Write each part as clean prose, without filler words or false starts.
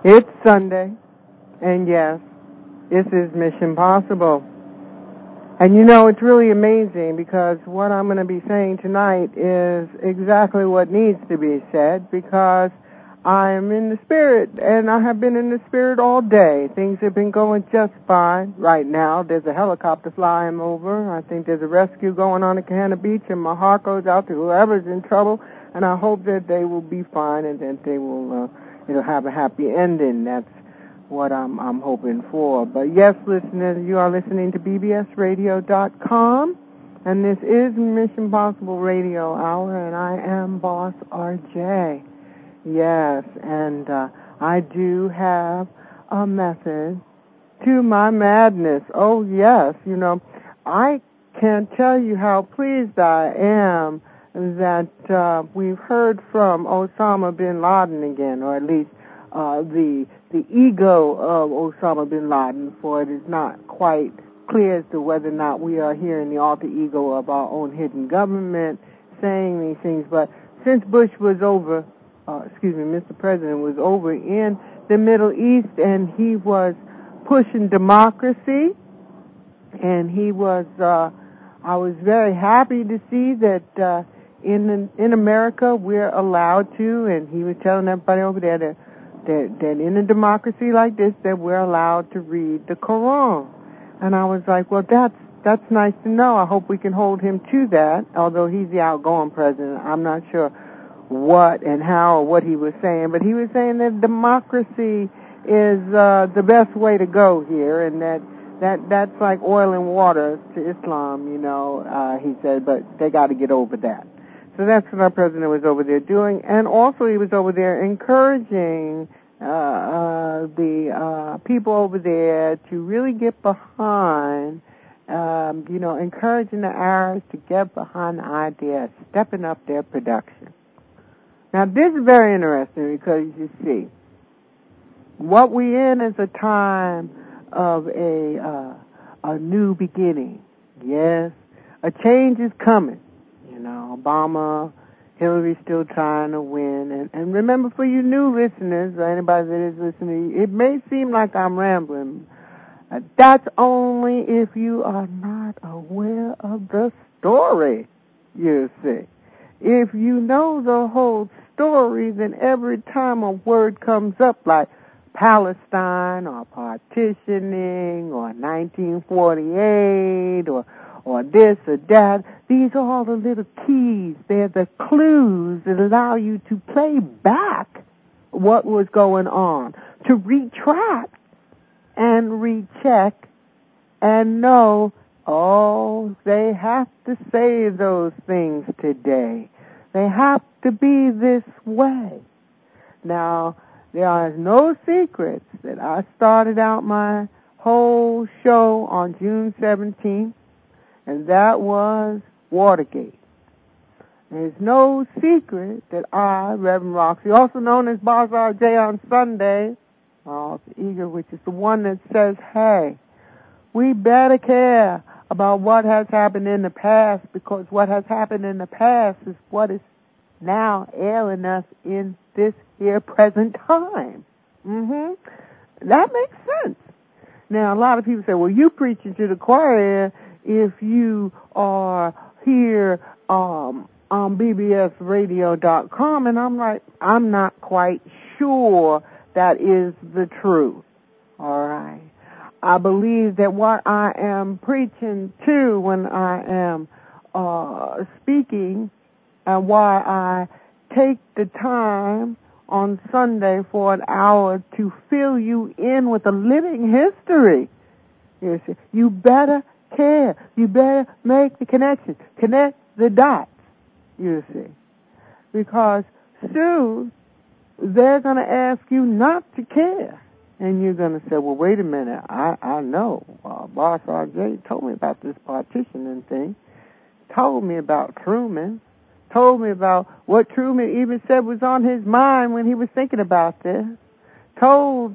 It's Sunday, and yes, this is Mission Possible. And you know, it's really amazing because what I'm going to be saying tonight is exactly what needs to be said because I am in the spirit, and I have been in the spirit all day. Things have been going just fine right now. There's a helicopter flying over. I think there's a rescue going on at Kahana Beach, and my heart goes out to whoever's in trouble, and I hope that they will be fine and that they will, it'll have a happy ending. That's what I'm hoping for. But yes, listeners, you are listening to bbsradio.com, and this is Mission Possible Radio Hour, and I am Boss RJ. Yes, and I do have a method to my madness. Oh, yes, you know, I can't tell you how pleased I am that we've heard from Osama bin Laden again, or at least the ego of Osama bin Laden, for it is not quite clear as to whether or not we are hearing the alter ego of our own hidden government saying these things. But since Bush was over, Mr. President was over in the Middle East, and he was pushing democracy, and he was, I was very happy to see that in America we're allowed to, and he was telling everybody over there that in a democracy like this that we're allowed to read the Quran. And I was like, well, that's nice to know. I hope we can hold him to that, although he's the outgoing president. I'm not sure what and how or what he was saying, but he was saying that democracy is the best way to go here, and that's like oil and water to Islam, you know, he said, but they got to get over that. So that's what our president was over there doing, and also he was over there encouraging the people over there to really get behind, you know, encouraging the Arabs to get behind the idea of stepping up their production. Now, this is very interesting because, you see, what we're in is a time of a new beginning. Yes, a change is coming. You know, Obama, Hillary's still trying to win. And remember, for you new listeners, or anybody that is listening, it may seem like I'm rambling. That's only if you are not aware of the story, you see. If you know the whole story, then every time a word comes up like Palestine or partitioning or 1948 or this or that, these are all the little keys. They're the clues that allow you to play back what was going on, to retract and recheck and know, oh, they have to say those things today. They have to be this way. Now, there are no secrets that I started out my whole show on June 17th, and that was Watergate. There's no secret that I, Reverend Roxy, also known as Boss RJ on Sunday, which is the one that says, hey, we better care about what has happened in the past, because what has happened in the past is what is now ailing us in this here present time. That makes sense. Now, a lot of people say, well, you preaching to the choir if you are here on bbsradio.com, and I'm like, I'm not quite sure that is the truth. All right. I believe that what I am preaching to when I am speaking, and why I take the time on Sunday for an hour to fill you in with a living history. You see, you better care. You better make the connection. Connect the dots, you see. Because soon they're going to ask you not to care. And you're going to say, well, wait a minute, I know. Boss RJ told me about this partitioning thing, told me about Truman, told me about what Truman even said was on his mind when he was thinking about this, told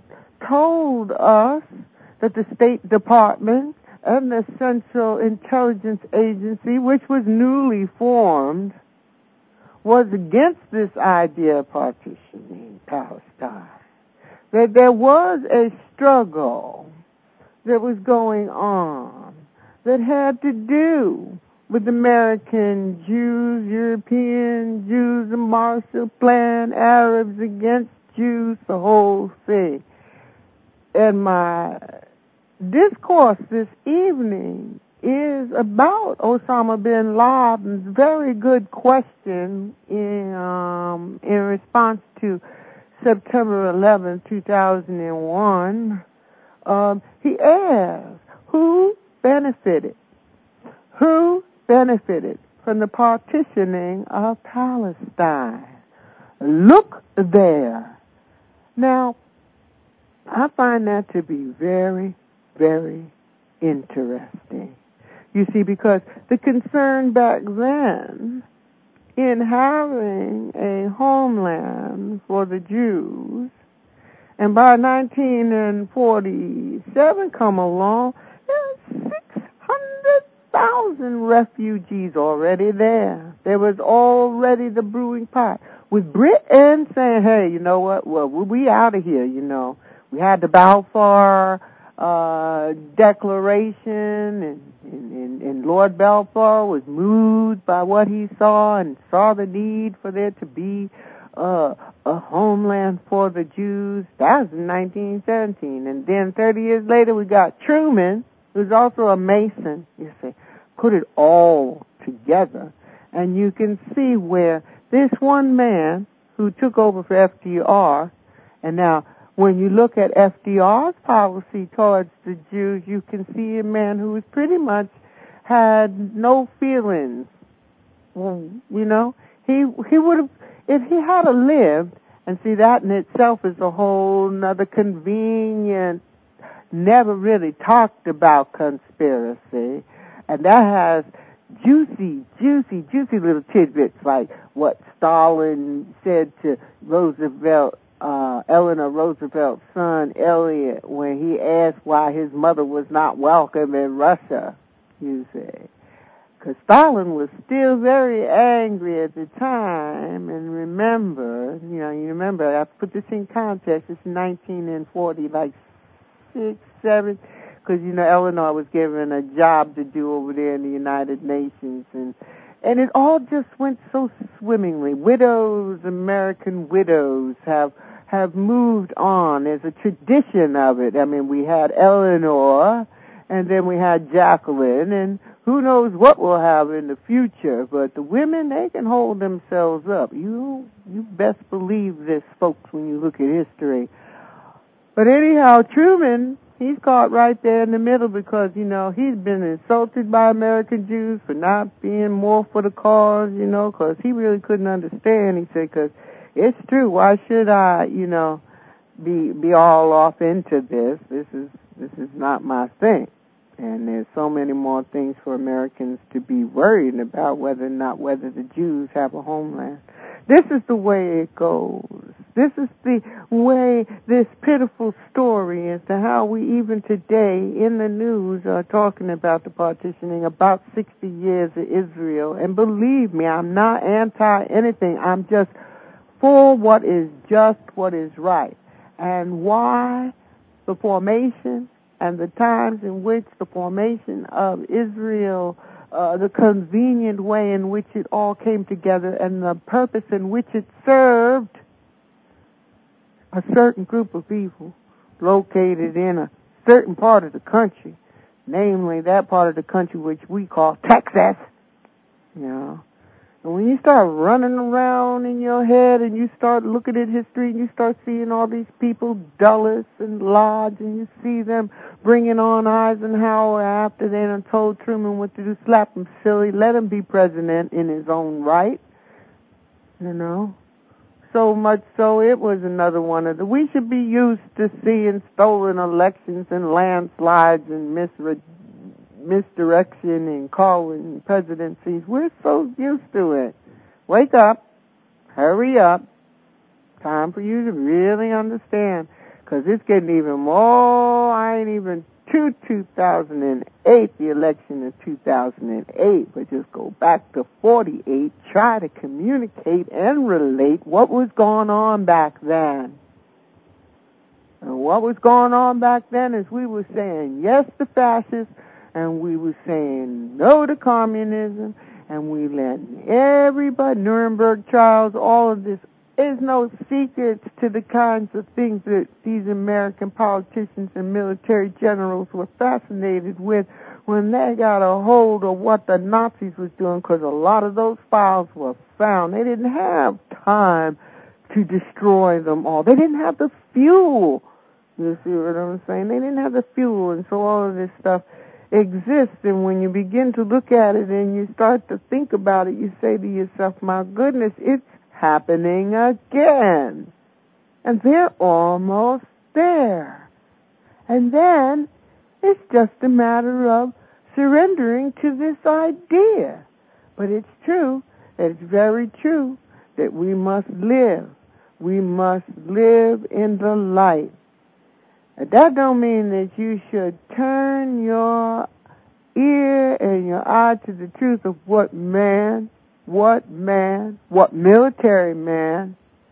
us that the State Department and the Central Intelligence Agency, which was newly formed, was against this idea of partitioning Palestine. that there was a struggle that was going on that had to do with American Jews, European Jews, the Marshall Plan, Arabs against Jews, the whole thing. And my discourse this evening is about Osama bin Laden's very good question in response to September 11, 2001. He asked, who benefited? Who benefited from the partitioning of Palestine? Look there. Now, I find that to be very, very interesting. You see, because the concern back then in having a homeland for the Jews, and by 1947 come along, there's 600,000 refugees already there. There was already the brewing pot, with Britain saying, hey, you know what, well, we out of here, you know. We had the Balfour Declaration, and Lord Balfour was moved by what he saw and saw the need for there to be a homeland for the Jews. That was in 1917. And then 30 years later, we got Truman, who's also a Mason. You see, put it all together. And you can see where this one man who took over for FDR, and now when you look at FDR's policy towards the Jews, you can see a man who was pretty much had no feelings. You know, he would have, if he had lived, and see that in itself is a whole nother convenient, never really talked about conspiracy, and that has juicy little tidbits like what Stalin said to Roosevelt, Eleanor Roosevelt's son, Elliot, when he asked why his mother was not welcome in Russia, you see. Because Stalin was still very angry at the time, and remember, I put this in context, it's 1940, like 6, 7, because, Eleanor was given a job to do over there in the United Nations, and it all just went so swimmingly. Widows, American widows have moved on. There's a tradition of it. I mean, we had Eleanor, and then we had Jacqueline, and who knows what we'll have in the future. But the women, they can hold themselves up. You best believe this, folks, when you look at history. But anyhow, Truman, he's caught right there in the middle because, he's been insulted by American Jews for not being more for the cause, because he really couldn't understand. He said, because it's true, why should I, be all off into this? This is not my thing. And there's so many more things for Americans to be worried about, whether the Jews have a homeland. This is the way it goes. This is the way this pitiful story as to how we even today in the news are talking about the partitioning, about 60 years of Israel. And believe me, I'm not anti-anything. I'm just for what is just, what is right. And why the formation and the times in which the formation of Israel, the convenient way in which it all came together, and the purpose in which it served a certain group of people located in a certain part of the country, namely that part of the country which we call Texas. And when you start running around in your head and you start looking at history and you start seeing all these people, Dulles and Lodge, and you see them bringing on Eisenhower after they done told Truman what to do, slap him silly, let him be president in his own right, So much so it was another one of we should be used to seeing stolen elections and landslides and misdirection and calling presidencies. We're so used to it. Wake up. Hurry up. Time for you to really understand. Because it's getting even more. I ain't even to 2008, the election of 2008, but just go back to 48, try to communicate and relate what was going on back then. And what was going on back then is we were saying yes to fascists, and we were saying no to communism, and we let everybody, Nuremberg trials, all of this. There's no secrets to the kinds of things that these American politicians and military generals were fascinated with when they got a hold of what the Nazis was doing, because a lot of those files were found. They didn't have time to destroy them all. They didn't have the fuel. You see what I'm saying? They didn't have the fuel, and so all of this stuff exists. And when you begin to look at it and you start to think about it, you say to yourself, my goodness, it's happening again. And they're almost there. And then it's just a matter of surrendering to this idea. But it's true, it's very true, that we must live. We must live in the light. And that don't mean that you should turn your ear and your eye to the truth of what military man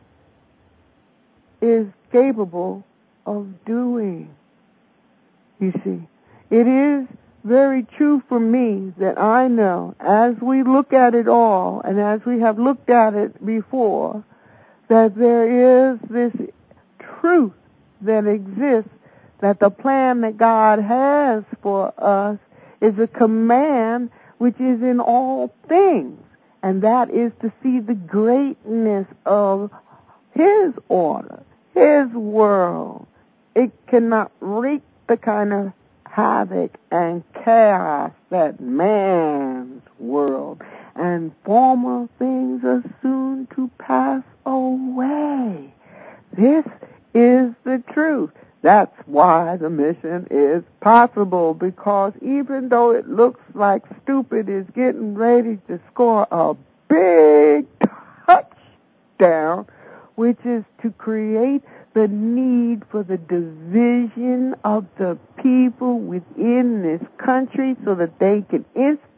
is capable of doing. You see, it is very true for me that I know, as we look at it all, and as we have looked at it before, that there is this truth that exists, that the plan that God has for us is a command which is in all things, and that is to see the greatness of His order, His world. It cannot wreak the kind of havoc and chaos that man's world, and former things are soon to pass away. This is the truth. That's why the mission is possible, because even though it looks like stupid is getting ready to score a big touchdown, which is to create the need for the division of the people within this country so that they can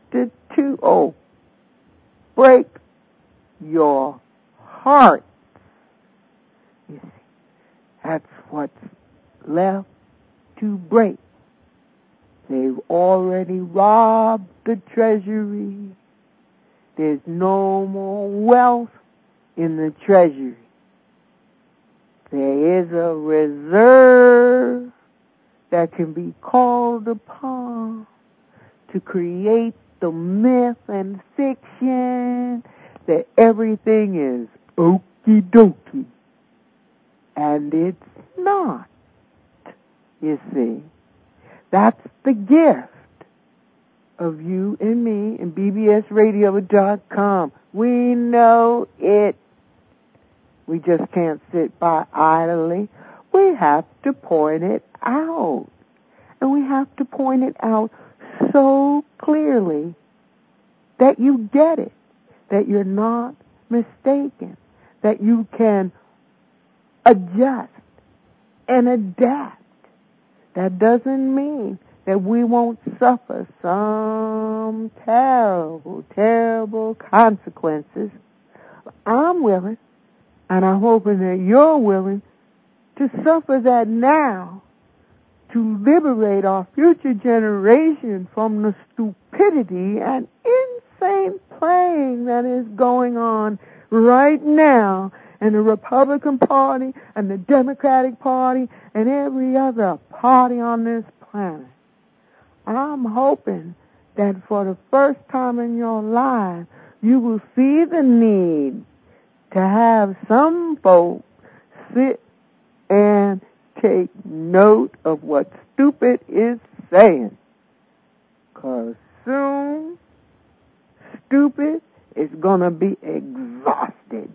break your heart. You see, that's what's left to break. They've already robbed the treasury. There's no more wealth in the treasury. There is a reserve that can be called upon to create the myth and fiction that everything is okie dokie. And it's not. You see, that's the gift of you and me and bbsradio.com. We know it. We just can't sit by idly. We have to point it out. And we have to point it out so clearly that you get it, that you're not mistaken, that you can adjust and adapt. That doesn't mean that we won't suffer some terrible, terrible consequences. I'm willing, and I'm hoping that you're willing to suffer that now, to liberate our future generation from the stupidity and insane playing that is going on right now in the Republican Party and the Democratic Party and every other party on this planet. I'm hoping that for the first time in your life, you will see the need to have some folks sit and take note of what stupid is saying. 'Cause soon, stupid is going to be exhausted.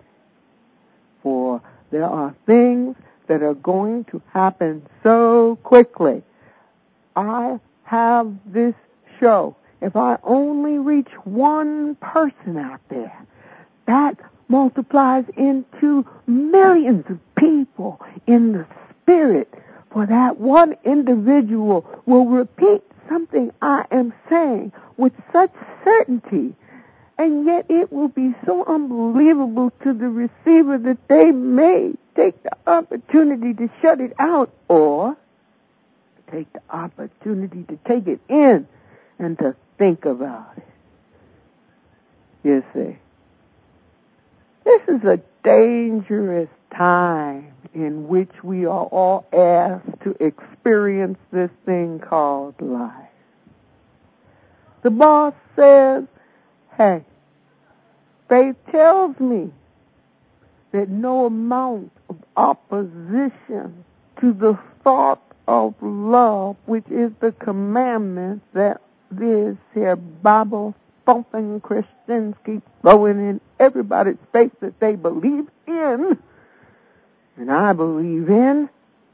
For there are things that are going to happen so quickly. I have this show. If I only reach one person out there, that multiplies into millions of people in the spirit. For that one individual will repeat something I am saying with such certainty, and yet it will be so unbelievable to the receiver that they may take the opportunity to shut it out, or take the opportunity to take it in and to think about it. You see, this is a dangerous time in which we are all asked to experience this thing called life. The boss says, hey, faith tells me that no amount of opposition to the thought of love, which is the commandment that this here Bible-thumping Christians keep throwing in everybody's face that they believe in, and I believe in,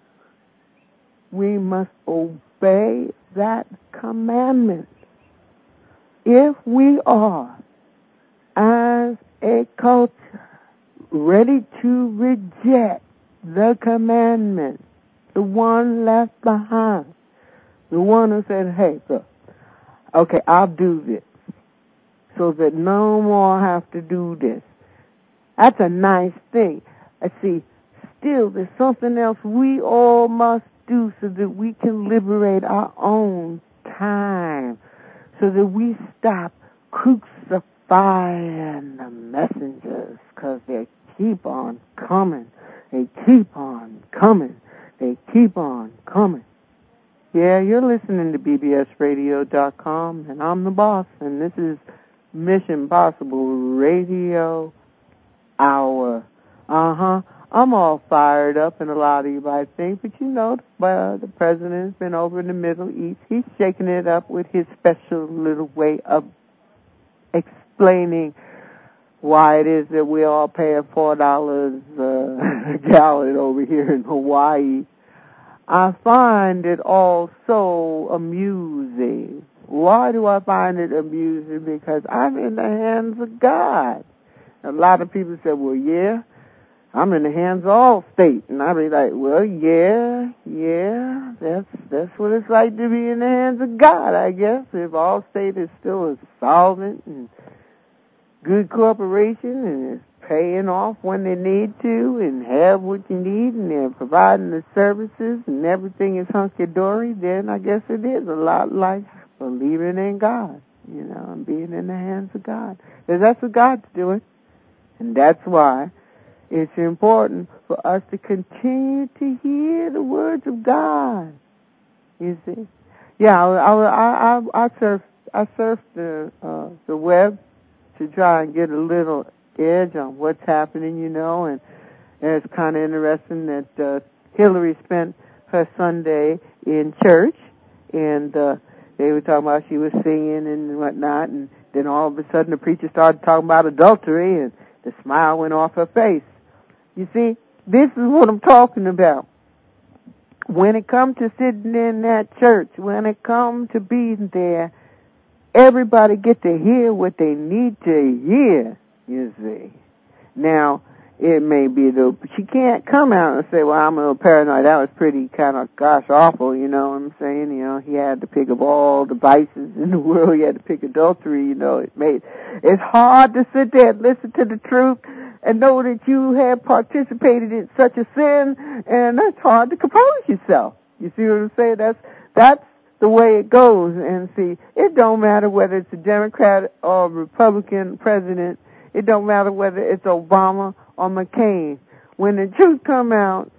we must obey that commandment. If we are, as a culture, ready to reject the commandment, the one left behind, the one who said, hey, look, okay, I'll do this so that no more have to do this. That's a nice thing. I see, still there's something else we all must do so that we can liberate our own time, so that we stop crucifying the messengers, because they keep on coming. They keep on coming. They keep on coming. Yeah, you're listening to bbsradio.com, and I'm the boss, and this is Mission Possible Radio Hour. I'm all fired up, and a lot of you might think, but you know, the president's been over in the Middle East. He's shaking it up with his special little way of explaining why it is that we all pay $4 a gallon over here in Hawaii. I find it all so amusing. Why do I find it amusing? Because I'm in the hands of God. A lot of people say, well, yeah, I'm in the hands of Allstate. And I be like, well, yeah, that's what it's like to be in the hands of God, I guess. If Allstate is still a solvent and good corporation and is paying off when they need to and have what you need and they're providing the services and everything is hunky-dory, then I guess it is a lot like believing in God, you know, and being in the hands of God. Because that's what God's doing. And that's why it's important for us to continue to hear the words of God. You see? Yeah, I surfed the web to try and get a little edge on what's happening, you know, and it's kind of interesting that Hillary spent her Sunday in church, and they were talking about she was singing and whatnot, and then all of a sudden the preacher started talking about adultery, and the smile went off her face. You see, this is what I'm talking about. When it comes to sitting in that church, when it comes to being there, everybody get to hear what they need to hear, you see. Now, it may be she can't come out and say, well, I'm a little paranoid. That was pretty kind of, awful, you know what I'm saying? You know, he had to pick up all the vices in the world. He had to pick adultery, you know. It's hard to sit there and listen to the truth and know that you have participated in such a sin, and that's hard to compose yourself. You see what I'm saying? That's the way it goes. And see, it don't matter whether it's a Democrat or Republican president. It don't matter whether it's Obama or McCain. When the truth come out,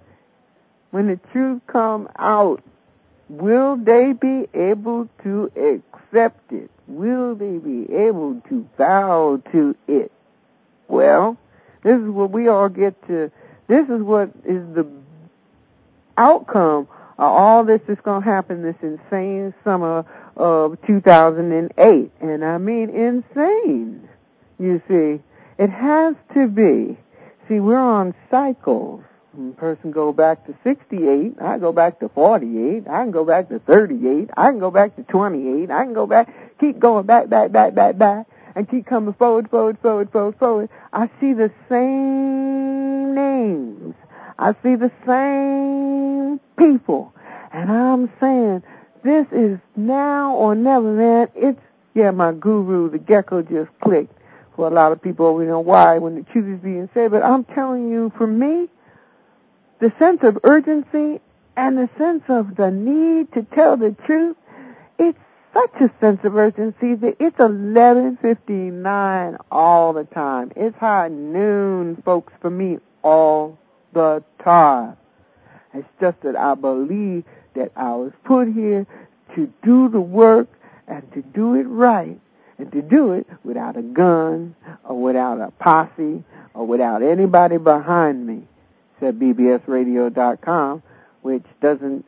will they be able to accept it? Will they be able to bow to it? Well, this is what we all get to. This is what is the outcome of all this is going to happen this insane summer of 2008. And I mean insane, you see. It has to be. See, we're on cycles. A person go back to 68, I go back to 48, I can go back to 38, I can go back to 28, I can go back, keep going back, and keep coming forward. I see the same names. I see the same people. And I'm saying, this is now or never, man. My guru, the gecko, just clicked. For a lot of people, we know why when the truth is being said. But I'm telling you, for me, the sense of urgency and the sense of the need to tell the truth, it's such a sense of urgency that it's 11:59 all the time. It's high noon, folks, for me all the time. It's just that I believe that I was put here to do the work and to do it right and to do it without a gun or without a posse or without anybody behind me, said bbsradio.com, which doesn't,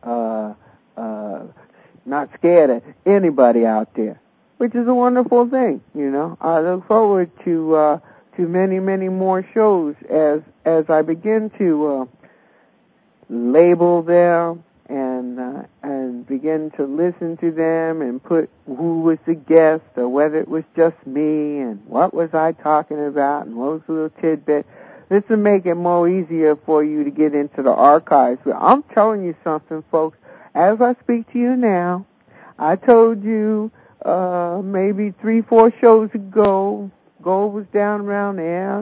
not scared of anybody out there, which is a wonderful thing, you know. I look forward to many, many more shows as I begin to label them and begin to listen to them and put who was the guest or whether it was just me and what was I talking about and what was a little tidbit. This will make it more easier for you to get into the archives. But I'm telling you something, folks. As I speak to you now, I told you maybe 3-4 shows ago, gold was down around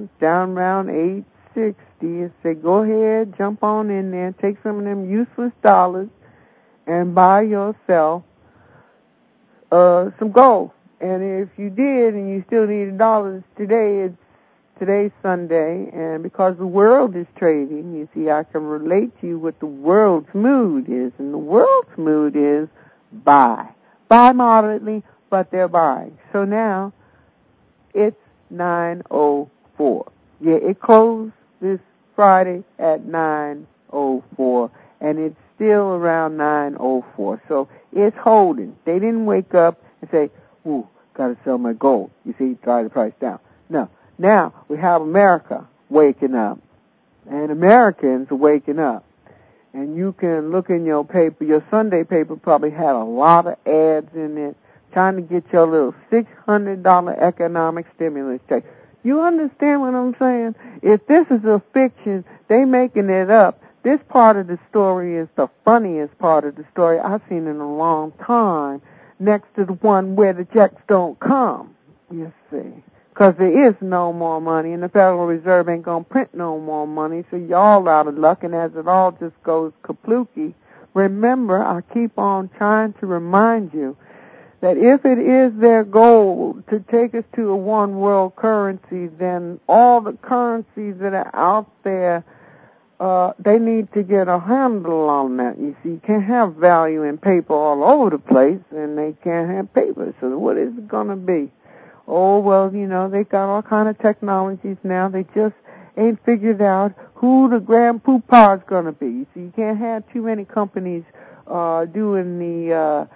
860. I said, go ahead, jump on in there, take some of them useless dollars and buy yourself some gold. And if you did and you still needed dollars today's Sunday, and because the world is trading, you see, I can relate to you what the world's mood is. And the world's mood is buy. Buy moderately, but they're buying. So now it's 9:04. Yeah, it closed this Friday at 9:04, and it's still around 9:04. So it's holding. They didn't wake up and say, ooh, got to sell my gold. You see, drive the price down. No. Now we have America waking up, and Americans are waking up. And you can look in your paper, your Sunday paper probably had a lot of ads in it trying to get your little $600 economic stimulus check. You understand what I'm saying? If this is a fiction, they making it up. This part of the story is the funniest part of the story I've seen in a long time, next to the one where the checks don't come, you see. Because there is no more money, and the Federal Reserve ain't going to print no more money, so y'all out of luck, and as it all just goes kaplooky, remember, I keep on trying to remind you that if it is their goal to take us to a one-world currency, then all the currencies that are out there, they need to get a handle on that. You see, you can't have value in paper all over the place, and they can't have paper, so what is it going to be? Oh, well, you know, they got all kind of technologies now. They just ain't figured out who the grand poopah is going to be. You see, you can't have too many companies doing the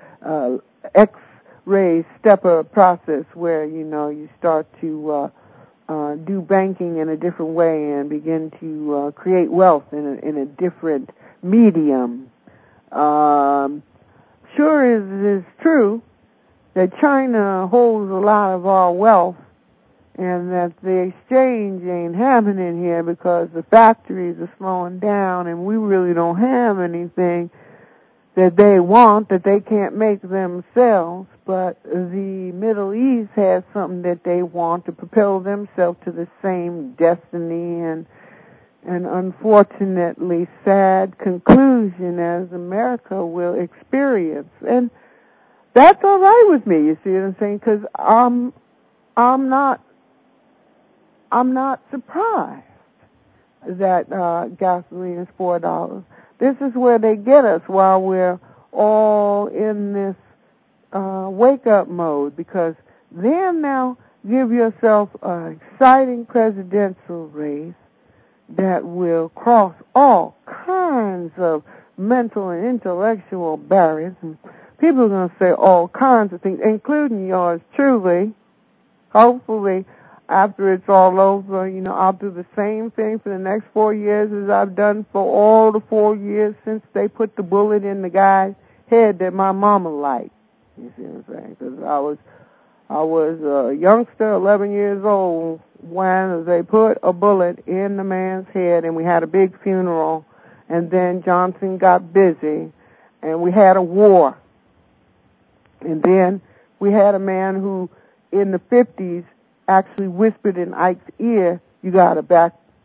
X-ray stepper process where, you know, you start to do banking in a different way and begin to create wealth in a different medium. Sure it is true that China holds a lot of our wealth and that the exchange ain't happening here because the factories are slowing down and we really don't have anything that they want that they can't make themselves, but the Middle East has something that they want to propel themselves to the same destiny and unfortunately sad conclusion as America will experience. And that's all right with me, you see what I'm saying? Because I'm not surprised that gasoline is $4. This is where they get us while we're all in this wake-up mode, because then now give yourself an exciting presidential race that will cross all kinds of mental and intellectual barriers, and people are going to say all kinds of things, including yours truly. Hopefully, after it's all over, you know, I'll do the same thing for the next 4 years as I've done for all the 4 years since they put the bullet in the guy's head that my mama liked. You see what I'm saying? Because I was a youngster, 11 years old, when they put a bullet in the man's head, and we had a big funeral, and then Johnson got busy, and we had a war. And then we had a man who, in the 50s, actually whispered in Ike's ear, you got to back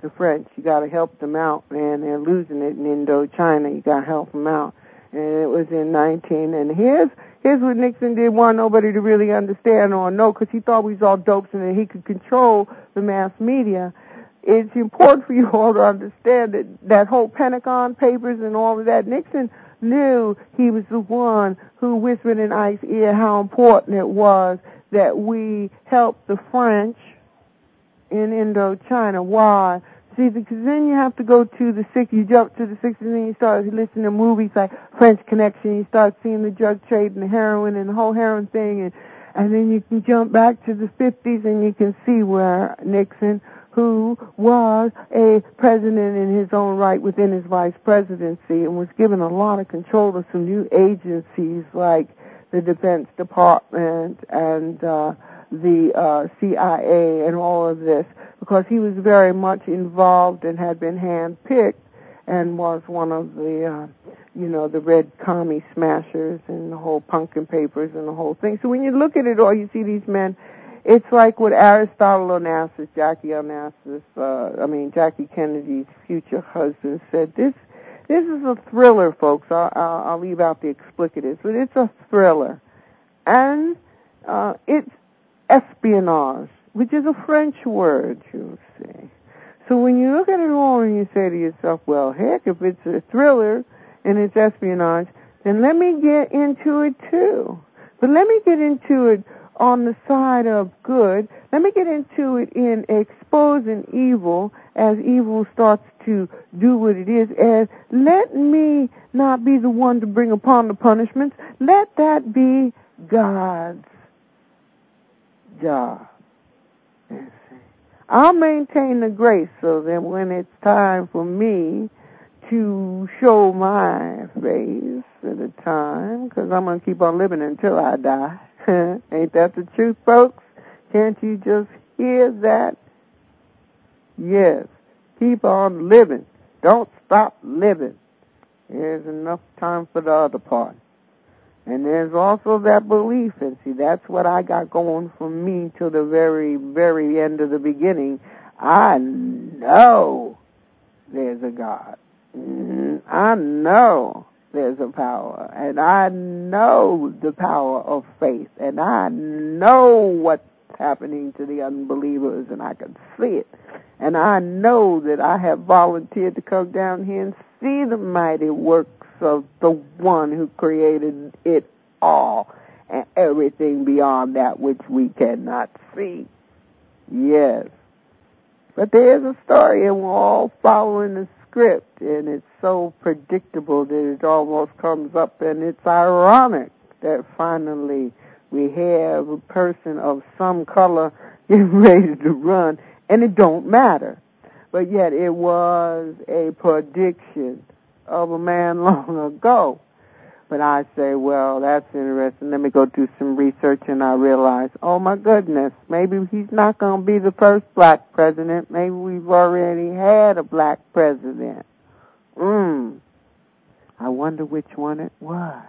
the French. You got to help them out, man. They're losing it in Indochina. You got to help them out. And it was in 19. And here's what Nixon did want nobody to really understand or know, because he thought we was all dopes and that he could control the mass media. It's important for you all to understand that whole Pentagon Papers and all of that. Nixon knew he was the one who whispered in Ike's ear how important it was that we help the French in Indochina. Why? See, because then you have to go to the 60s, you jump to the 60s, and then you start listening to movies like French Connection, you start seeing the drug trade and the heroin and the whole heroin thing, and then you can jump back to the 50s and you can see where Nixon, who was a president in his own right within his vice presidency and was given a lot of control to some new agencies like the Defense Department and the CIA and all of this, because he was very much involved and had been handpicked and was one of the, the red commie smashers and the whole Pumpkin Papers and the whole thing. So when you look at it all, you see these men, it's like what Aristotle Onassis, Jackie Kennedy's future husband said. This is a thriller, folks. I'll leave out the explicatives, but it's a thriller. And it's espionage, which is a French word, you see. So when you look at it all and you say to yourself, well, heck, if it's a thriller and it's espionage, then let me get into it too. But let me get into it on the side of good. Let me get into it in exposing evil as evil starts to do what it is. And let me not be the one to bring upon the punishments. Let that be God's job. I'll maintain the grace so that when it's time for me to show my face at a time, because I'm going to keep on living until I die. Ain't that the truth, folks? Can't you just hear that? Yes. Keep on living. Don't stop living. There's enough time for the other part. And there's also that belief, and see, that's what I got going for me till the very, very end of the beginning. I know there's a God. I know there's a power, and I know the power of faith, and I know what's happening to the unbelievers, and I can see it. And I know that I have volunteered to come down here and see the mighty works of the one who created it all and everything beyond that which we cannot see. Yes. But there's a story, and we're all following the script, and it's so predictable that it almost comes up, and it's ironic that finally we have a person of some color getting ready to run, and it don't matter. But yet it was a prediction of a man long ago. But I say, well, that's interesting. Let me go do some research, and I realize, oh my goodness, maybe he's not going to be the first black president. Maybe we've already had a black president. I wonder which one it was.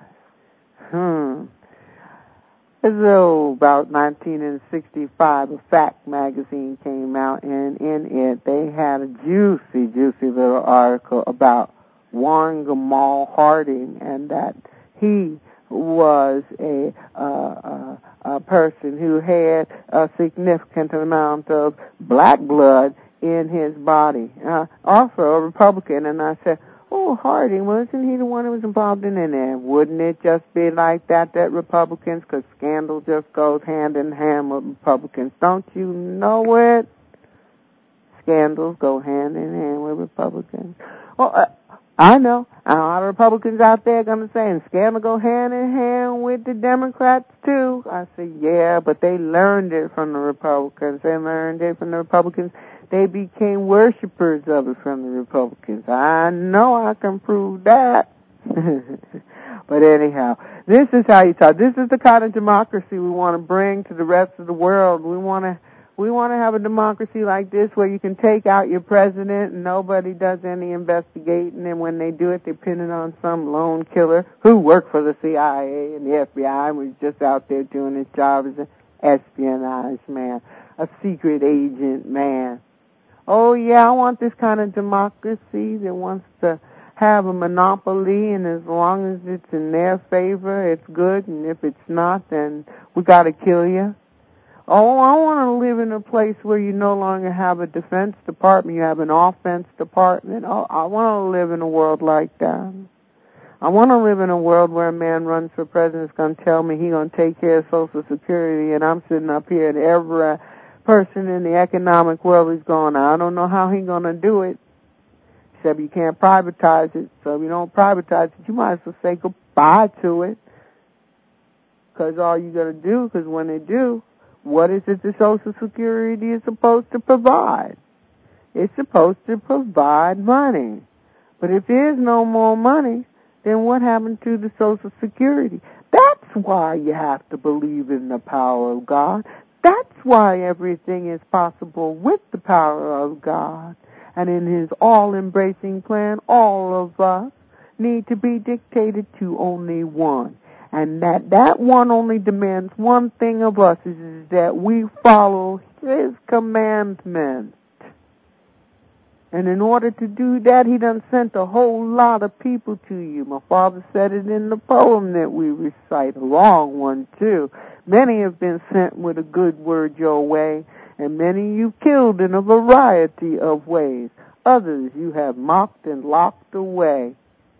So about 1965, a Fact magazine came out, and in it they had a juicy, juicy little article about Warren Gamal Harding, and that he was a person who had a significant amount of black blood in his body. Also a Republican, and I said, oh, Harding, wasn't he the one who was involved in it? And wouldn't it just be like that Republicans, because scandal just goes hand in hand with Republicans. Don't you know it? Scandals go hand in hand with Republicans. Well, I know. A lot of Republicans out there are going to say, and scandal go hand in hand with the Democrats, too. I say, yeah, but they learned it from the Republicans. They learned it from the Republicans. They became worshipers of it from the Republicans. I know I can prove that. But anyhow, this is how you talk. This is the kind of democracy we want to bring to the rest of the world. We want to have a democracy like this where you can take out your president and nobody does any investigating, and when they do it, they pin it on some lone killer who worked for the CIA and the FBI and was just out there doing his job as an espionage man, a secret agent man. Oh, yeah, I want this kind of democracy that wants to have a monopoly, and as long as it's in their favor, it's good, and if it's not, then we got to kill you. Oh, I want to live in a place where you no longer have a defense department, you have an offense department. Oh, I want to live in a world like that. I want to live in a world where a man runs for president is going to tell me he's going to take care of Social Security, and I'm sitting up here, and every person in the economic world is going, I don't know how he's going to do it, except you can't privatize it. So if you don't privatize it, you might as well say goodbye to it, because all you got to do, because when they do, what is it that Social Security is supposed to provide? It's supposed to provide money. But if there's no more money, then what happened to the Social Security? That's why you have to believe in the power of God. That's why everything is possible with the power of God. And in His all-embracing plan, all of us need to be dictated to only one. And that one only demands one thing of us, is that we follow His commandments. And in order to do that, He done sent a whole lot of people to you. My father said it in the poem that we recite, a long one too. Many have been sent with a good word your way, and many you've killed in a variety of ways. Others you have mocked and locked away.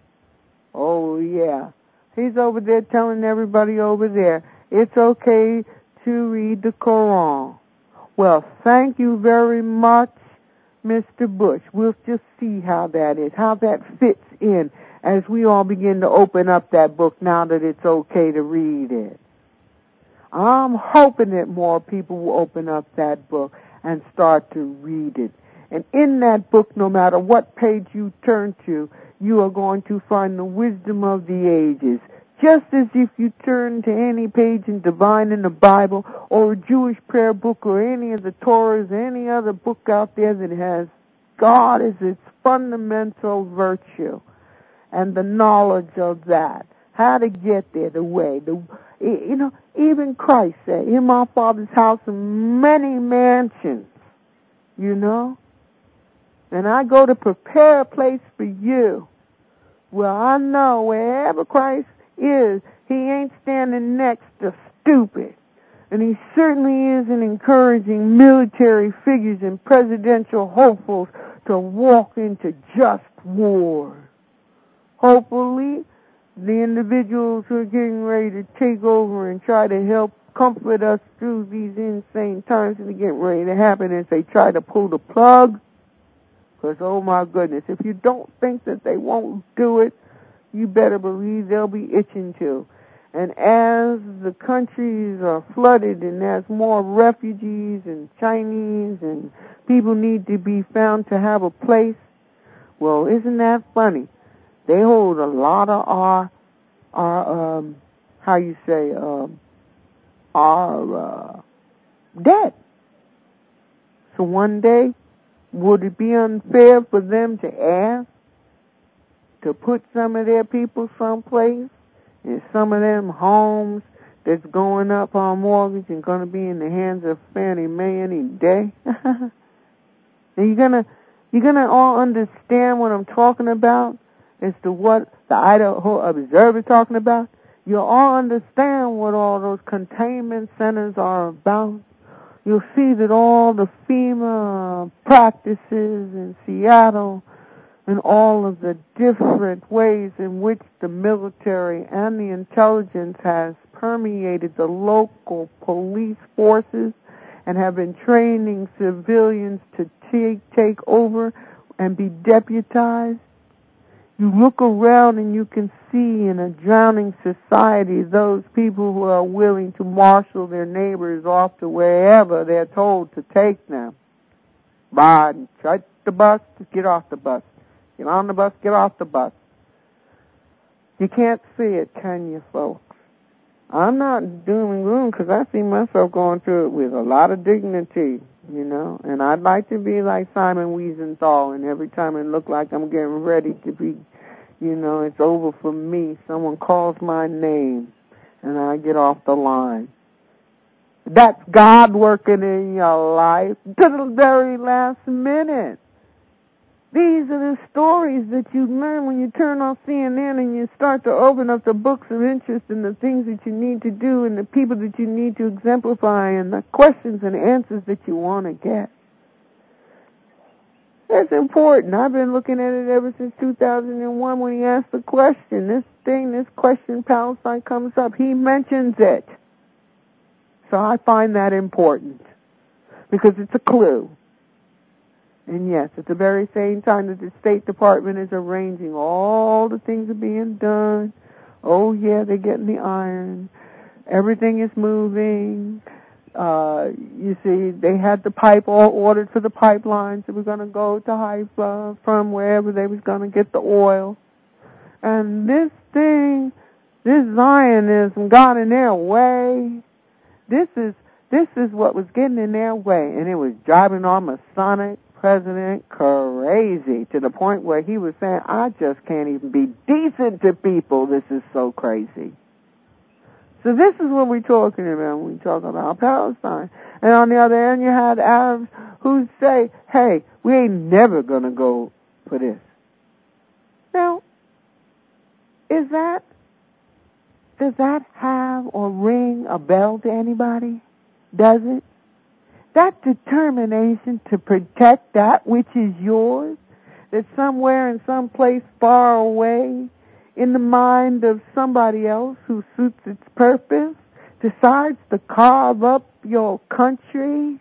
Oh, yeah. He's over there telling everybody over there, it's okay to read the Quran. Well, thank you very much, Mr. Bush. We'll just see how that is, how that fits in as we all begin to open up that book now that it's okay to read it. I'm hoping that more people will open up that book and start to read it. And in that book, no matter what page you turn to, you are going to find the wisdom of the ages. Just as if you turn to any page in Divine in the Bible or a Jewish prayer book or any of the Torahs or any other book out there that has God as its fundamental virtue and the knowledge of that, how to get there, the way. Even Christ said, in my Father's house are many mansions, and I go to prepare a place for you. Well, I know wherever Christ is, He ain't standing next to stupid. And He certainly isn't encouraging military figures and presidential hopefuls to walk into just war. Hopefully, the individuals who are getting ready to take over and try to help comfort us through these insane times that are getting ready to happen as they try to pull the plug. Because, oh my goodness, if you don't think that they won't do it, you better believe they'll be itching to. And as the countries are flooded and there's more refugees and Chinese and people need to be found to have a place, well, isn't that funny? They hold a lot of our debt. So one day, would it be unfair for them to ask to put some of their people someplace in some of them homes that's going up on mortgage and going to be in the hands of Fannie Mae any day? Now you're gonna all understand what I'm talking about as to what the Idaho Observer is talking about. You'll all understand what all those containment centers are about. You'll see that all the FEMA practices in Seattle and all of the different ways in which the military and the intelligence has permeated the local police forces and have been training civilians to take over and be deputized. You look around and you can see in a drowning society those people who are willing to marshal their neighbors off to wherever they're told to take them. Ride, catch the bus, get off the bus. Get on the bus, get off the bus. You can't see it, can you, folks? I'm not doom and gloom because I see myself going through it with a lot of dignity, and I'd like to be like Simon Wiesenthal, and every time it look like I'm getting ready to be, it's over for me, someone calls my name, and I get off the line. That's God working in your life to the very last minute. These are the stories that you learn when you turn on CNN and you start to open up the books of interest and the things that you need to do and the people that you need to exemplify and the questions and answers that you want to get. That's important. I've been looking at it ever since 2001 when he asked the question. This question Palestine comes up. He mentions it. So I find that important because it's a clue. And yes, at the very same time that the State Department is arranging all the things are being done. Oh yeah, they're getting the iron. Everything is moving. You see, they had the pipe all ordered for the pipelines that were going to go to Haifa from wherever they was going to get the oil. And this Zionism got in their way. This is what was getting in their way, and it was driving our Masonic president crazy to the point where he was saying, I just can't even be decent to people. This is so crazy. So this is what we're talking about when we talk about Palestine. And on the other end, you had Arabs who say, hey, we ain't never going to go for this. Now, does that have or ring a bell to anybody? Does it? That determination to protect that which is yours, that somewhere in some place far away, in the mind of somebody else who suits its purpose, decides to carve up your country,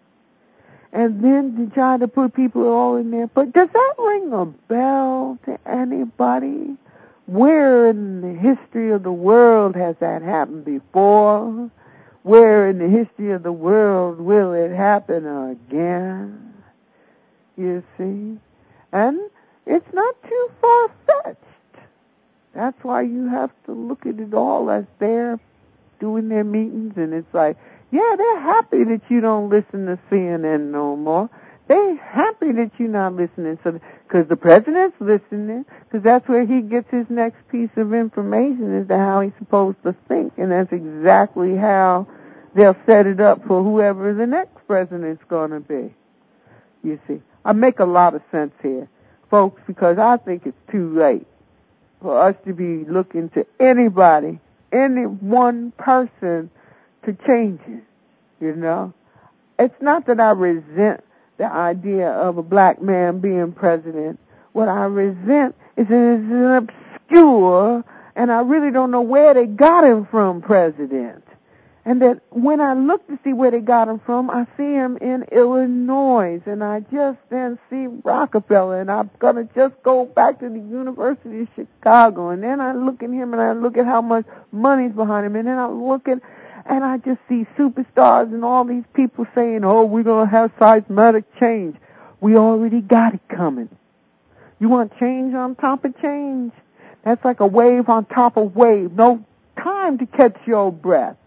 and then to try to put people all in there. But does that ring a bell to anybody? Where in the history of the world has that happened before? Where in the history of the world will it happen again? You see? And it's not too far-fetched. That's why you have to look at it all as they're doing their meetings, and it's like, yeah, they're happy that you don't listen to CNN no more. They're happy that you're not listening, because the president's listening, because that's where he gets his next piece of information as to how he's supposed to think, and that's exactly how they'll set it up for whoever the next president's going to be. You see, I make a lot of sense here, folks, because I think it's too late for us to be looking to anybody, any one person, to change it, you know. It's not that I resent the idea of a black man being president. What I resent is that it's an obscure, and I really don't know where they got him from, president. And that when I look to see where they got him from, I see him in Illinois, and I just then see Rockefeller, and I'm going to just go back to the University of Chicago, and then I look at him and I look at how much money's behind him, and then I look at, and I just see superstars and all these people saying, oh, we're going to have seismic change. We already got it coming. You want change on top of change? That's like a wave on top of wave. No time to catch your breath.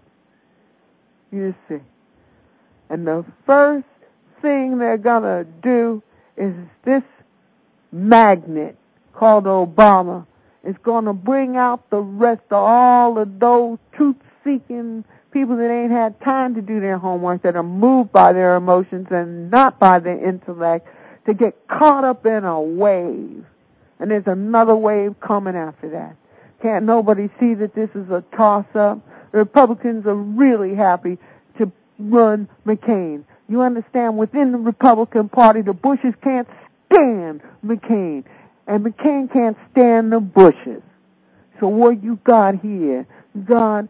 You see. And the first thing they're going to do is this magnet called Obama is going to bring out the rest of all of those truth-seeking people that ain't had time to do their homework, that are moved by their emotions and not by their intellect, to get caught up in a wave. And there's another wave coming after that. Can't nobody see that this is a toss-up? The Republicans are really happy to run McCain. You understand, within the Republican Party, the Bushes can't stand McCain. And McCain can't stand the Bushes. So what you got here, you got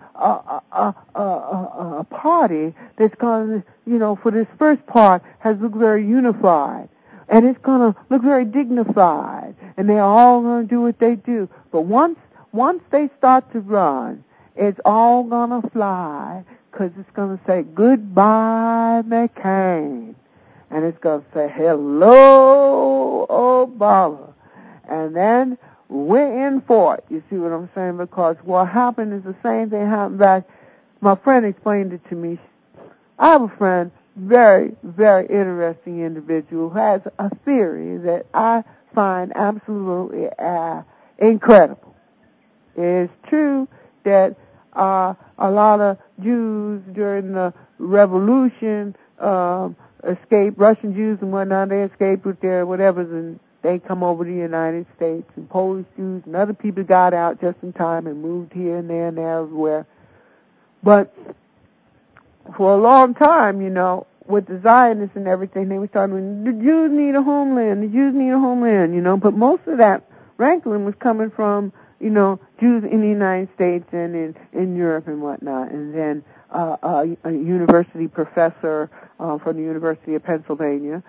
a party that's going to, you know, for this first part, has looked very unified. And it's going to look very dignified. And they're all going to do what they do. But once they start to run, it's all going to fly, because it's going to say, goodbye, McCain. And it's going to say, hello, Obama. And then we're in for it. You see what I'm saying? Because what happened is the same thing happened back. My friend explained it to me. I have a friend, very, very interesting individual, who has a theory that I find absolutely incredible. It is true that a lot of Jews during the revolution escaped, Russian Jews and whatnot, they escaped with their whatevers, and they come over to the United States, and Polish Jews and other people got out just in time and moved here and there and everywhere. But for a long time, with the Zionists and everything, they were talking, the Jews need a homeland, the Jews need a homeland, but most of that rankling was coming from, Jews in the United States and in Europe and whatnot. And then a university professor from the University of Pennsylvania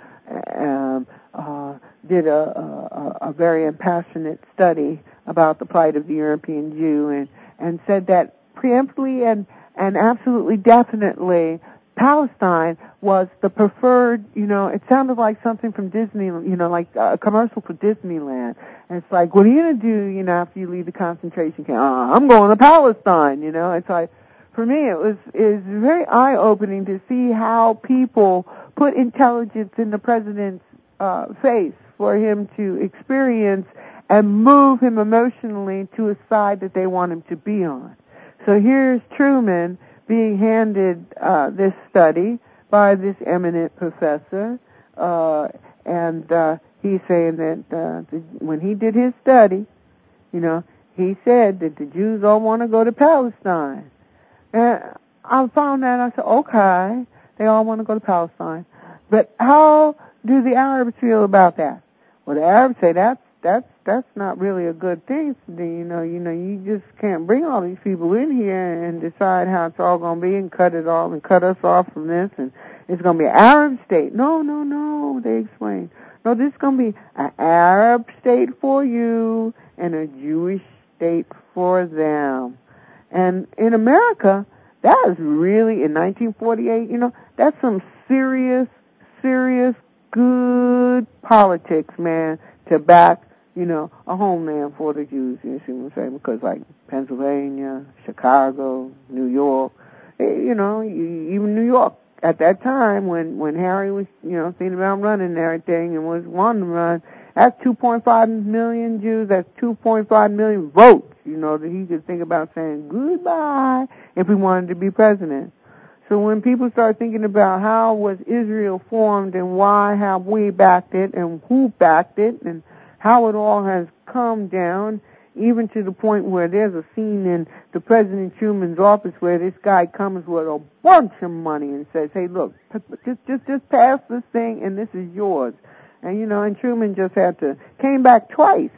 did a very impassionate study about the plight of the European Jew and said that preemptively and absolutely definitely Palestine was the preferred, it sounded like something from Disney, like a commercial for Disneyland. And it's like, what are you going to do, after you leave the concentration camp? I'm going to Palestine, It's like, for me, it's very eye-opening to see how people put intelligence in the president's face for him to experience and move him emotionally to a side that they want him to be on. So here's Truman being handed this study by this eminent professor, and he's saying that when he did his study, he said that the Jews all want to go to Palestine. And I found that, I said, okay, they all want to go to Palestine. But how do the Arabs feel about that? Well, the Arabs say that's not really a good thing. You just can't bring all these people in here and decide how it's all going to be and cut it off and cut us off from this, and it's going to be an Arab state. No, they explain. No, this is going to be an Arab state for you and a Jewish state for them. And in America, that is really, in 1948, that's some serious, good politics, man, to back, a homeland for the Jews, you see what I'm saying? Because, like, Pennsylvania, Chicago, New York, even New York, at that time when Harry was, thinking about running and everything and was wanting to run, that's 2.5 million Jews, that's 2.5 million votes, that he could think about saying goodbye if he wanted to be president. So when people start thinking about how was Israel formed and why have we backed it and who backed it and how it all has come down, even to the point where there's a scene in the President Truman's office where this guy comes with a bunch of money and says, hey, look, just pass this thing and this is yours. And, and Truman just came back twice.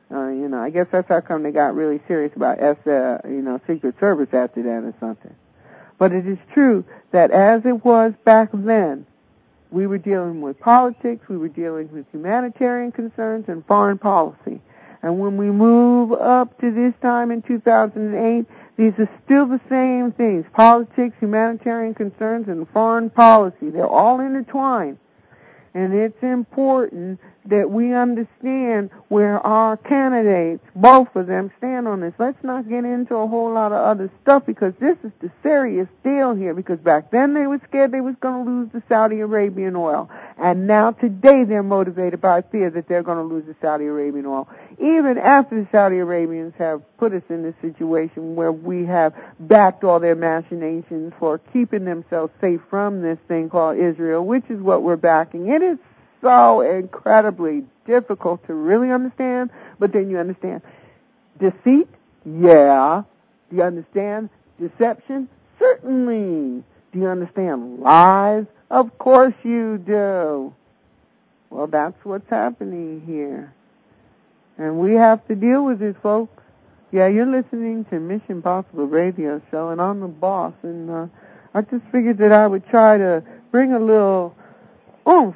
I guess that's how come they got really serious about Secret Service after that or something. But it is true that as it was back then, we were dealing with politics, we were dealing with humanitarian concerns and foreign policy. And when we move up to this time in 2008, these are still the same things. Politics, humanitarian concerns, and foreign policy. They're all intertwined. And it's important that we understand where our candidates, both of them, stand on this. Let's not get into a whole lot of other stuff because this is the serious deal here. Because back then they were scared they was going to lose the Saudi Arabian oil. And now today they're motivated by fear that they're going to lose the Saudi Arabian oil. Even after the Saudi Arabians have put us in this situation where we have backed all their machinations for keeping themselves safe from this thing called Israel, which is what we're backing. It is so incredibly difficult to really understand, but then you understand deceit, yeah. Do you understand deception? Certainly. Do you understand lies? Of course you do. Well, that's what's happening here. And we have to deal with it, folks. Yeah, you're listening to Mission Possible Radio Show, and I'm the boss, and I just figured that I would try to bring a little oomph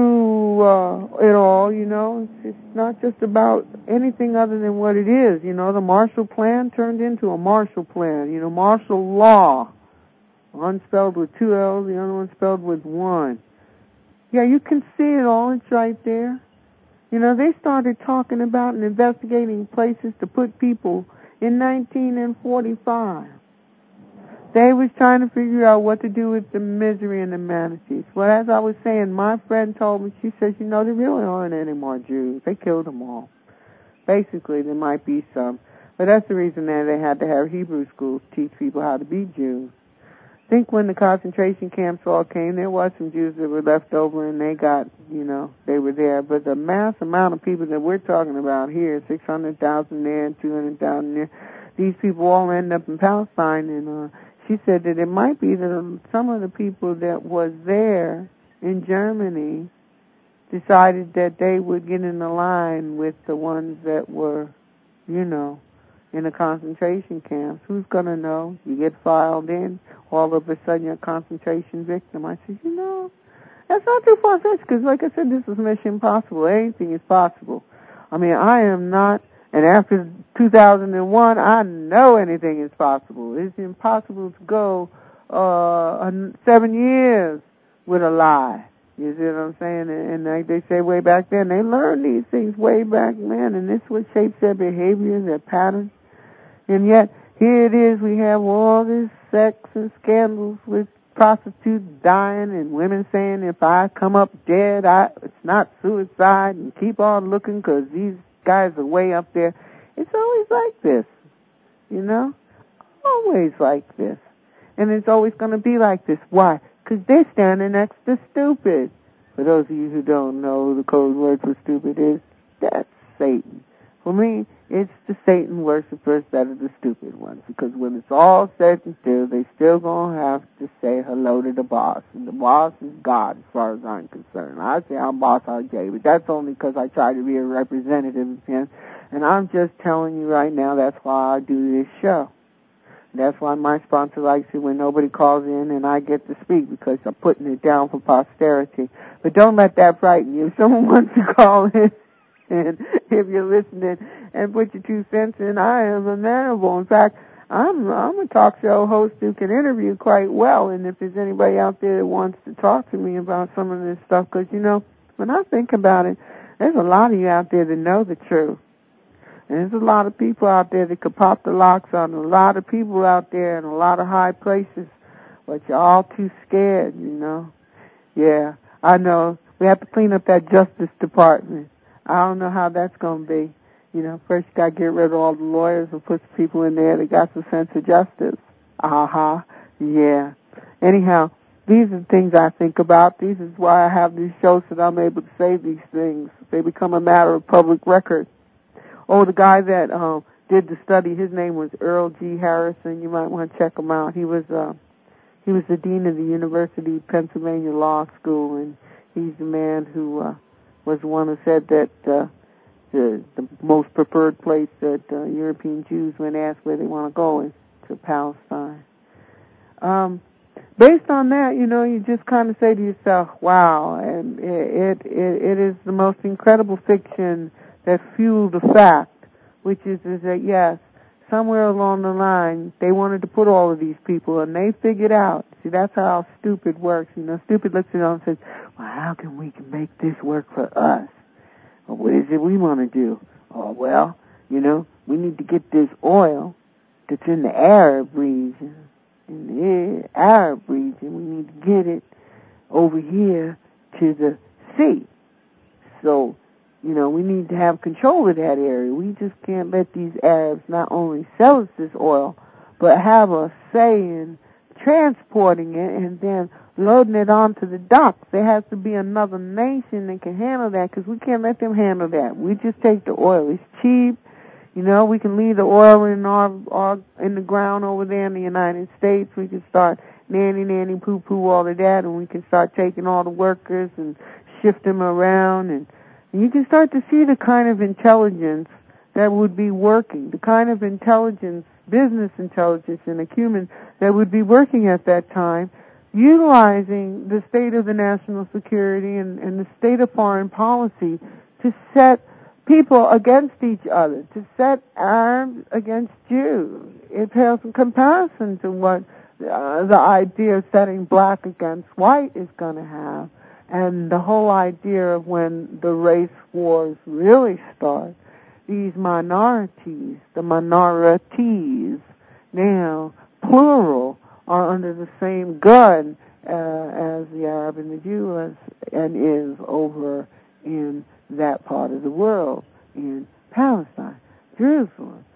to it all, It's not just about anything other than what it is, The Marshall Plan turned into a Marshall Plan, martial law. One spelled with 2 L's, the other one spelled with 1. Yeah, you can see it all. It's right there. They started talking about and investigating places to put people in 1945. They was trying to figure out what to do with the misery and the manatees. Well, as I was saying, my friend told me, she says, there really aren't any more Jews. They killed them all. Basically, there might be some, But that's the reason that they had to have Hebrew schools to teach people how to be Jews. I think when the concentration camps all came, there was some Jews that were left over, and they got, they were there. But the mass amount of people that we're talking about here, 600,000 there, 200,000 there, these people all end up in Palestine. And she said that it might be that some of the people that was there in Germany decided that they would get in the line with the ones that were, in the concentration camps. Who's going to know? You get filed in, all of a sudden you're a concentration victim. I said, that's not too far-fetched, because like I said, this is Mission Impossible. Anything is possible. I mean, I am not, and after 2001, I know anything is possible. It's impossible to go 7 years with a lie. You see what I'm saying? And like they say way back then, they learned these things way back then, and this is what shapes their behavior, their patterns. And yet, here it is, we have all this sex and scandals with prostitutes dying and women saying, if I come up dead, it's not suicide, and keep on looking because these guys are way up there. It's always like this, always like this. And it's always going to be like this. Why? Because they're standing next to stupid. For those of you who don't know who the code word for stupid is, that's Satan. For me, it's the Satan worshippers that are the stupid ones. Because when it's all said and done, they still going to have to say hello to the boss. And the boss is God, as far as I'm concerned. I say I'm Boss RJ, but that's only because I try to be a representative of him. And I'm just telling you right now, that's why I do this show. That's why my sponsor likes it when nobody calls in and I get to speak, because I'm putting it down for posterity. But don't let that frighten you. If someone wants to call in, and if you're listening, and put your 2 cents in, I am amenable. In fact, I'm a talk show host who can interview quite well, and if there's anybody out there that wants to talk to me about some of this stuff, because, when I think about it, there's a lot of you out there that know the truth. And there's a lot of people out there that could pop the locks on a lot of people out there in a lot of high places, but you're all too scared, Yeah, I know. We have to clean up that Justice Department. I don't know how that's going to be. First you got to get rid of all the lawyers and put some people in there that got some sense of justice. Yeah. Anyhow, these are the things I think about. These is why I have these shows, so that I'm able to say these things. They become a matter of public record. Oh, the guy that did the study, his name was Earl G. Harrison. You might want to check him out. He was the dean of the University of Pennsylvania Law School, and he's the man who was the one who said that the most preferred place that European Jews, when asked where they want to go, is to Palestine. Based on that, you just kind of say to yourself, wow, and it is the most incredible fiction that fueled the fact, which is that, yes, somewhere along the line, they wanted to put all of these people, and they figured out. See, that's how stupid works. Stupid looks at it and says, well, how can we make this work for us? Well, what is it we want to do? Oh, well, we need to get this oil that's in the Arab region. In the Arab region, we need to get it over here to the sea. So, we need to have control of that area. We just can't let these Arabs not only sell us this oil, but have a say in transporting it and then loading it onto the docks. There has to be another nation that can handle that, because we can't let them handle that. We just take the oil. It's cheap. We can leave the oil in the ground over there in the United States. We can start nanny, poo-poo, all of that, and we can start taking all the workers and shift them around, and you can start to see the kind of intelligence that would be working, the kind of intelligence, business intelligence and acumen that would be working at that time, utilizing the state of the national security and the state of foreign policy to set people against each other, to set Arabs against Jews. It pales in comparison to what the idea of setting black against white is going to have. And the whole idea of when the race wars really start, these minorities, the minorities, now, plural, are under the same gun as the Arab and the Jew and is over in that part of the world, in Palestine, Jerusalem.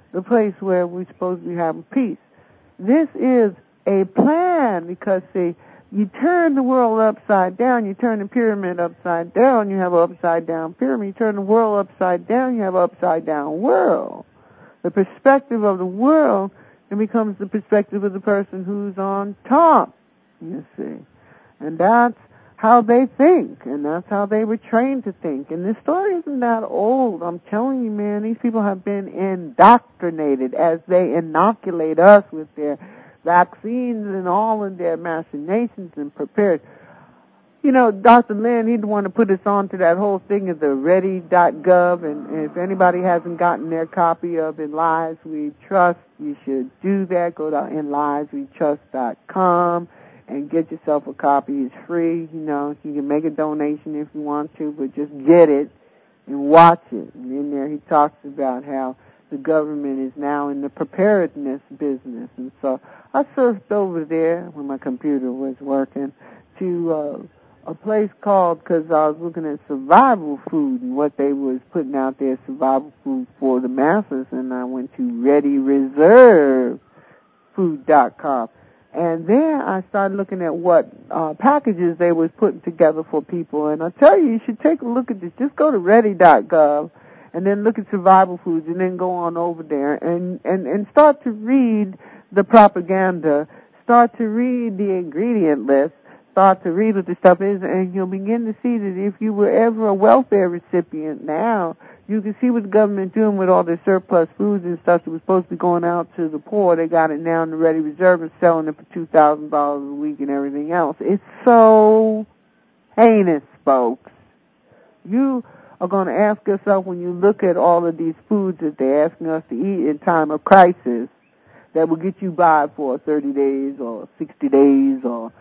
the place where we're supposed to be having peace. This is a plan because, see, you turn the world upside down, you turn the pyramid upside down, you have an upside down pyramid. You turn the world upside down, you have an upside down world. The perspective of the world then becomes the perspective of the person who's on top, you see. And that's how they think, and that's how they were trained to think. And this story isn't that old. I'm telling you, man, these people have been indoctrinated as they inoculate us with their vaccines and all of their machinations and prepared. You know, Dr. Lynn, he'd want to put us on to that whole thing of the ready.gov, and if anybody hasn't gotten their copy of In Lies We Trust, you should do that. Go to inlieswetrust.com and get yourself a copy. It's free. You know, you can make a donation if you want to, but just get it and watch it. And in there he talks about how the government is now in the preparedness business. And so I surfed over there when my computer was working to a place called, because I was looking at survival food and what they was putting out there, survival food for the masses, and I went to ReadyReserveFood.com. And then I started looking at what packages they was putting together for people. And I tell you should take a look at this. Just go to ready.gov and then look at survival foods and then go on over there and start to read the propaganda, start to read the ingredient list, start to read what the stuff is, and you'll begin to see that if you were ever a welfare recipient now, you can see what the government doing with all their surplus foods and stuff that was supposed to be going out to the poor. They got it now in the Ready Reserve and selling it for $2,000 a week and everything else. It's so heinous, folks. You are going to ask yourself when you look at all of these foods that they're asking us to eat in time of crisis that will get you by for 30 days or 60 days or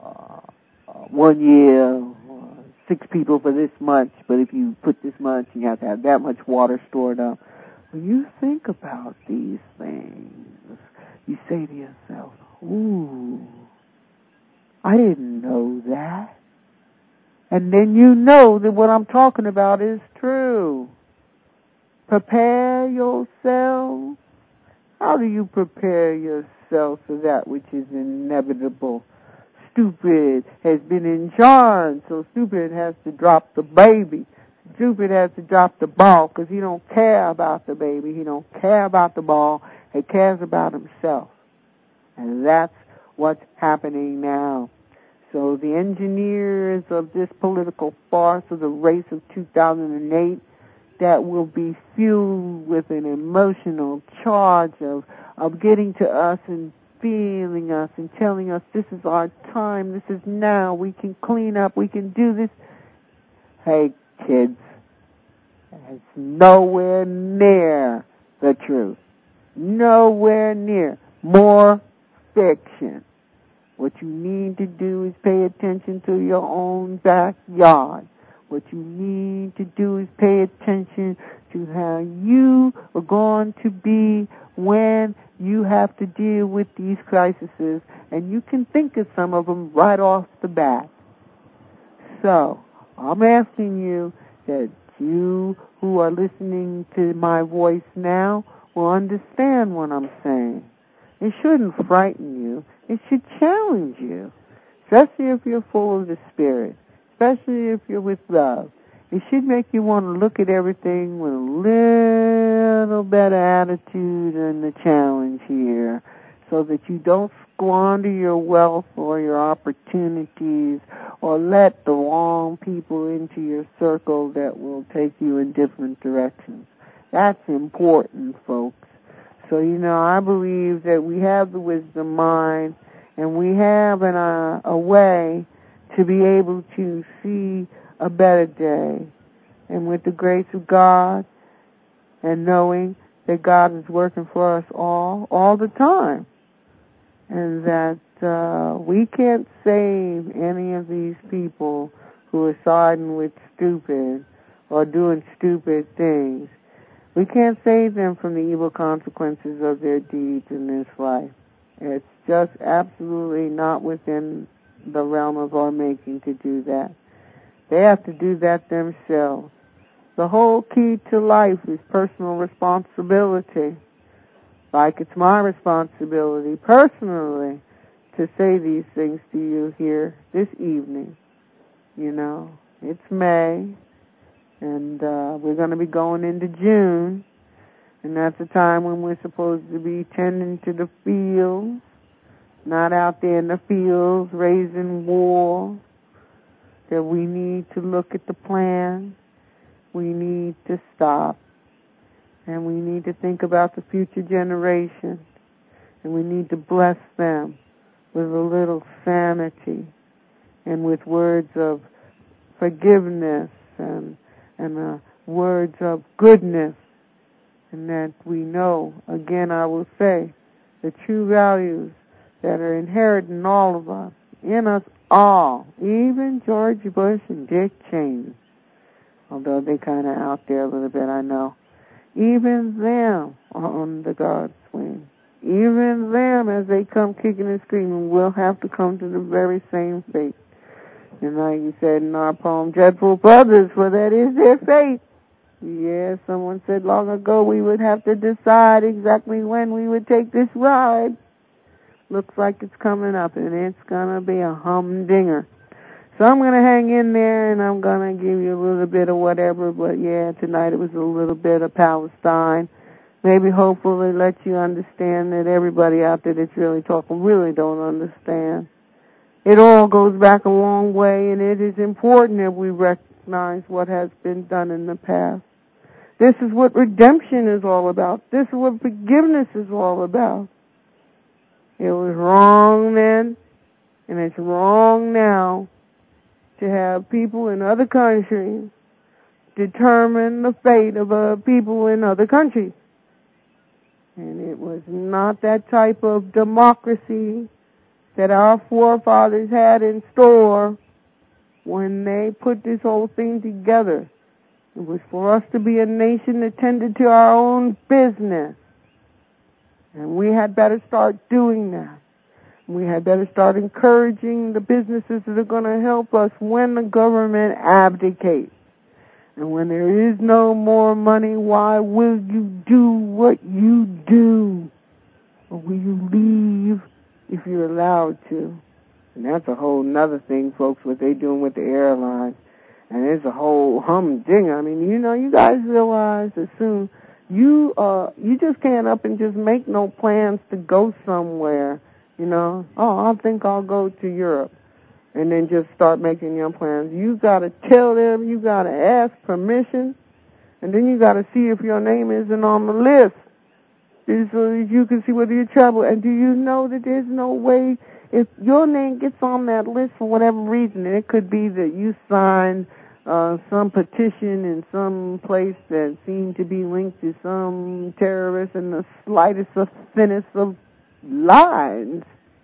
1 year, 6 people for this much, but if you put this much, you have to have that much water stored up. When you think about these things, you say to yourself, ooh, I didn't know that. And then you know that what I'm talking about is true. Prepare yourself. How do you prepare yourself for that which is inevitable? Stupid has been in charge, so stupid has to drop the baby. Stupid has to drop the ball because he don't care about the baby. He don't care about the ball. He cares about himself. And that's what's happening now. So the engineers of this political farce of the race of 2008 that will be fueled with an emotional charge of getting to us and feeling us and telling us this is our time, this is now, we can clean up, we can do this. Hey, kids, it's nowhere near the truth. Nowhere near. More fiction. What you need to do is pay attention to your own backyard. What you need to do is pay attention to how you are going to be when you have to deal with these crises, and you can think of some of them right off the bat. So, I'm asking you that you who are listening to my voice now will understand what I'm saying. It shouldn't frighten you. It should challenge you, especially if you're full of the Spirit, especially if you're with love. It should make you want to look at everything with a little better attitude than the challenge here, so that you don't squander your wealth or your opportunities or let the wrong people into your circle that will take you in different directions. That's important, folks. So, I believe that we have the wisdom mind and we have a way to be able to see a better day. And with the grace of God and knowing that God is working for us all the time, and that we can't save any of these people who are siding with stupid or doing stupid things. We can't save them from the evil consequences of their deeds in this life. It's just absolutely not within the realm of our making to do that. They have to do that themselves. The whole key to life is personal responsibility. like it's my responsibility personally to say these things to you here this evening. You know, it's May, and we're going to be going into June, and that's the time when we're supposed to be tending to the fields, not out there in the fields raising war, that we need to look at the plan. We need to stop, and we need to think about the future generation, and we need to bless them with a little sanity and with words of forgiveness and words of goodness, and that we know, again I will say, the true values that are inherent in all of us, in us all, even George Bush and Dick Cheney, although they kind of out there a little bit, I know. Even them are on the God's wing. Even them, as they come kicking and screaming, will have to come to the very same fate. And like you said in our poem, Dreadful Brothers, for that is their fate. Yeah, someone said long ago we would have to decide exactly when we would take this ride. Looks like it's coming up, and it's going to be a humdinger. So I'm going to hang in there, and I'm going to give you a little bit of whatever, but yeah, tonight it was a little bit of Palestine. Maybe hopefully let you understand that everybody out there that's really talking really don't understand. It all goes back a long way, and it is important that we recognize what has been done in the past. This is what redemption is all about. This is what forgiveness is all about. It was wrong then, and it's wrong now to have people in other countries determine the fate of people in other countries. And it was not that type of democracy that our forefathers had in store when they put this whole thing together. It was for us to be a nation that tended to our own business. And we had better start doing that. We had better start encouraging the businesses that are going to help us when the government abdicates. And when there is no more money, why will you do what you do? Or will you leave if you're allowed to? And that's a whole nother thing, folks, what they're doing with the airlines. And it's a whole humdinger. I mean, you know, you guys realize as soon you just can't up and just make no plans to go somewhere, you know. Oh, I think I'll go to Europe. And then just start making your plans. You got to tell them, you got to ask permission, and then you got to see if your name isn't on the list, so that you can see whether you travel. And do you know that there's no way, if your name gets on that list for whatever reason, and it could be that you signed some petition in some place that seemed to be linked to some terrorist in the slightest of thinnest of lies,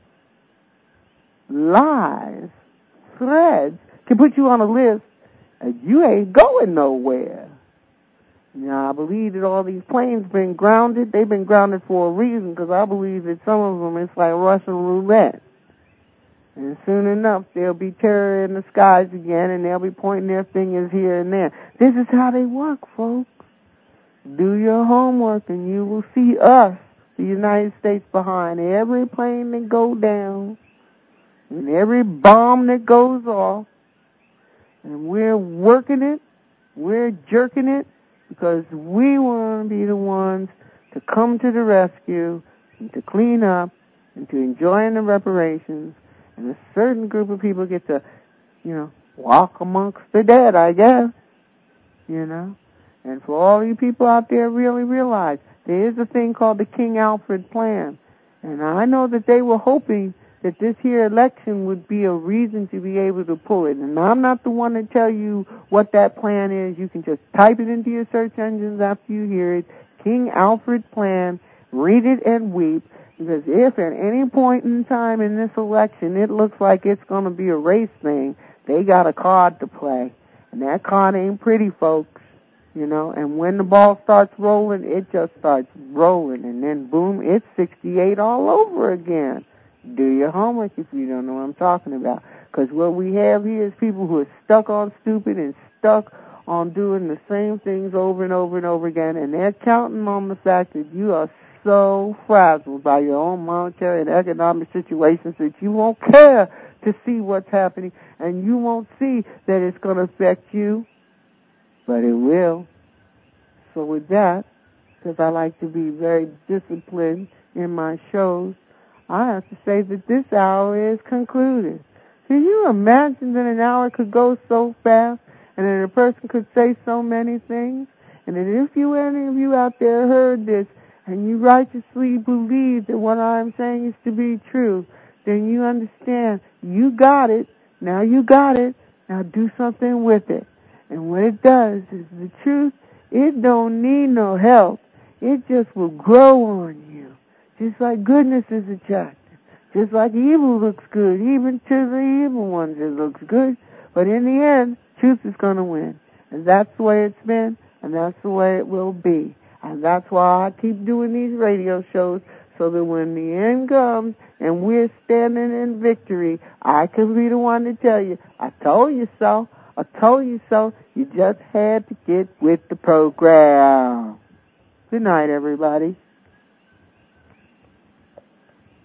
threads, to put you on a list, and you ain't going nowhere. Now, I believe that all these planes been grounded. They've been grounded for a reason, because I believe that some of them, it's like Russian roulette. And soon enough, there'll be terror in the skies again, and they'll be pointing their fingers here and there. This is how they work, folks. Do your homework, and you will see us, the United States, behind every plane that go down, and every bomb that goes off, and we're working it, we're jerking it, because we want to be the ones to come to the rescue and to clean up and to enjoy the reparations, and a certain group of people get to, you know, walk amongst the dead, I guess, you know. And for all you people out there really realize, there is a thing called the King Alfred Plan, and I know that they were hoping that this here election would be a reason to be able to pull it. And I'm not the one to tell you what that plan is. You can just type it into your search engines after you hear it. King Alfred Plan. Read it and weep. Because if at any point in time in this election it looks like it's going to be a race thing, they got a card to play. And that card ain't pretty, folks. You know, and when the ball starts rolling, it just starts rolling. And then, boom, it's 68 all over again. Do your homework if you don't know what I'm talking about. Because what we have here is people who are stuck on stupid and stuck on doing the same things over and over and over again, and they're counting on the fact that you are so frazzled by your own monetary and economic situations that you won't care to see what's happening, and you won't see that it's going to affect you, but it will. So with that, because I like to be very disciplined in my shows, I have to say that this hour is concluded. Can you imagine that an hour could go so fast and that a person could say so many things? And that if any of you out there heard this and you righteously believe that what I'm saying is to be true, then you understand you got it. Now you got it. Now do something with it. And what it does is the truth, it don't need no help. It just will grow on you. Just like goodness is attractive. Just like evil looks good. Even to the evil ones it looks good. But in the end, truth is going to win. And that's the way it's been, and that's the way it will be. And that's why I keep doing these radio shows, so that when the end comes and we're standing in victory, I can be the one to tell you, I told you so. I told you so. You just had to get with the program. Good night, everybody.